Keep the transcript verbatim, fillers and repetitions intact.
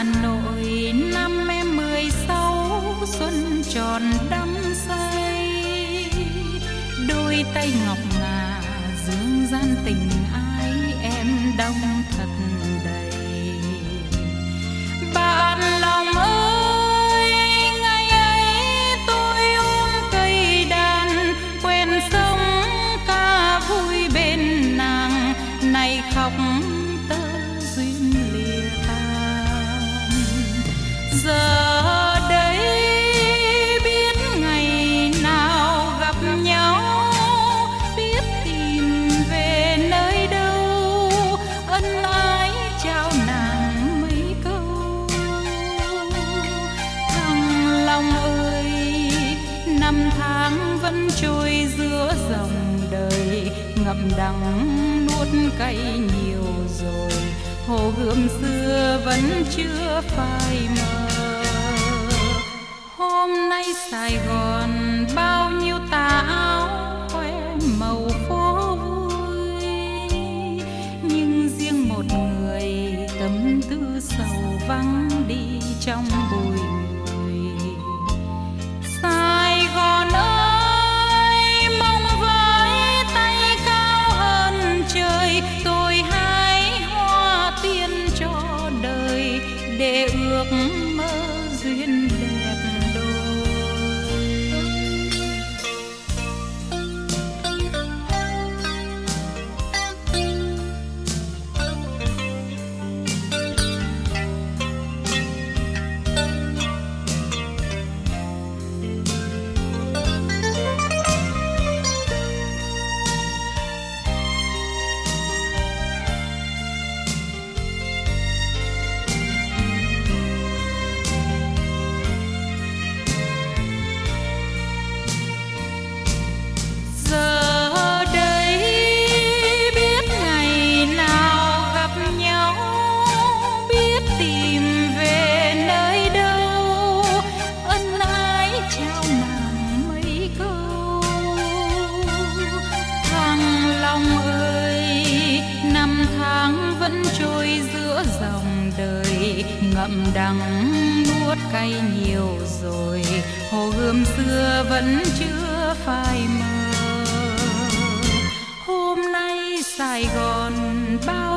Hà Nội năm em mười sáu, xuân tròn đắm say, đôi tay ngọc ngà dương gian tình ái em đong thật đầy. Bạn lòng ơi, ngày ấy tôi ôm cây đàn, quen sống ca vui bên nàng, này khóc tơ duyên lìa tan. Giờ đây biết ngày nào gặp nhau, biết tìm về nơi đâu, ân ái trao nàng mấy câu. Thằng lòng ơi, năm tháng vẫn trôi giữa dòng đời, ngậm đắng nuốt cay nhiều rồi, hồ gươm xưa vẫn chưa phai mờ. Hôm nay Sài Gòn bao nhiêu tà áo khoe màu phố vui, nhưng riêng một người tâm tư sầu vắng đi trong bụi người. Sài Gòn ơi, mong với tay cao hơn trời, tôi hái hoa tiên cho đời để ước mơ duyên đẹp đôi. Giờ đây biết ngày nào gặp nhau, biết tìm về nơi đâu, ân ái trao nàng mấy câu. Thằng lòng ơi, năm tháng vẫn trôi giữa dòng đời, ngậm đắng nuốt cay nhiều rồi, hồ gươm xưa vẫn chưa phai mờ. Hôm nay Sài Gòn bao